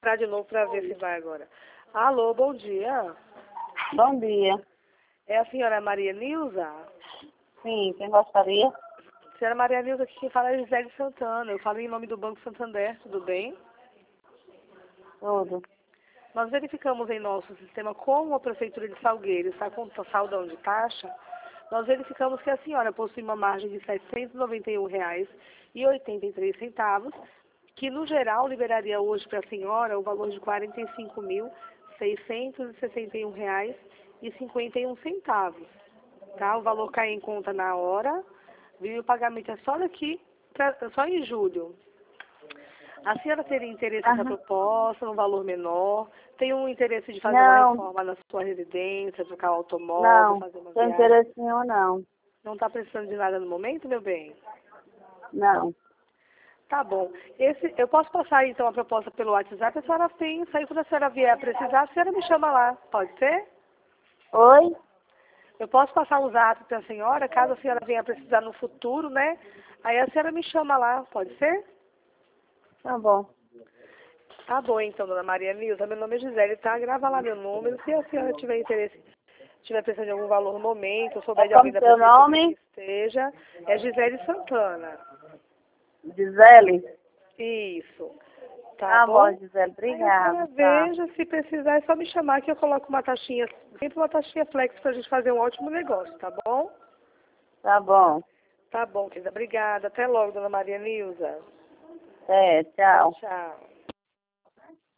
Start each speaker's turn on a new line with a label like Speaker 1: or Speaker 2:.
Speaker 1: de novo para ver se vai agora. Alô, bom dia.
Speaker 2: Bom dia.
Speaker 1: É a senhora Maria Nilza?
Speaker 2: Sim, quem gostaria?
Speaker 1: Senhora Maria Nilza, aqui quem fala é Gisele Santana. Eu falo em nome do Banco Santander, tudo bem?
Speaker 2: Tudo.
Speaker 1: Nós verificamos em nosso sistema como a Prefeitura de Salgueiro está com saldão de taxa. Nós verificamos que a senhora possui uma margem de R$ 791,83, que no geral liberaria hoje para a senhora o valor de R$ 45.661,51. Tá? O valor cai em conta na hora, viu? O pagamento é só só em julho. A senhora teria interesse nessa proposta, num valor menor? Tem um interesse de fazer uma reforma na sua residência, trocar o automóvel, fazer uma viagem?
Speaker 2: Não, tem interesse nenhum, não.
Speaker 1: Não está precisando de nada no momento, meu bem?
Speaker 2: Não.
Speaker 1: Tá bom. Eu posso passar, então, a proposta pelo WhatsApp? A senhora tem isso aí. Quando a senhora vier a precisar, a senhora me chama lá. Pode ser?
Speaker 2: Oi?
Speaker 1: Eu posso passar os atos para a senhora, caso a senhora venha a precisar no futuro, né? Aí a senhora me chama lá. Pode ser?
Speaker 2: Tá bom.
Speaker 1: Tá bom, então, dona Maria Nilza. Meu nome é Gisele, tá? Grava lá meu número. Se a senhora tiver interesse, tiver precisando de algum valor no momento, ou souber de alguém da
Speaker 2: Como seu
Speaker 1: prefeitura
Speaker 2: nome?
Speaker 1: que esteja, é Gisele Santana.
Speaker 2: Gisele?
Speaker 1: Isso.
Speaker 2: Tá bom, Gisele. Obrigada.
Speaker 1: Aí veja, se precisar é só me chamar que eu coloco uma taxinha, sempre uma taxinha flex pra gente fazer um ótimo negócio, tá bom?
Speaker 2: Tá bom.
Speaker 1: Tá bom, querida. Obrigada. Até logo, dona Maria Nilza.
Speaker 2: Tchau.
Speaker 1: Tchau.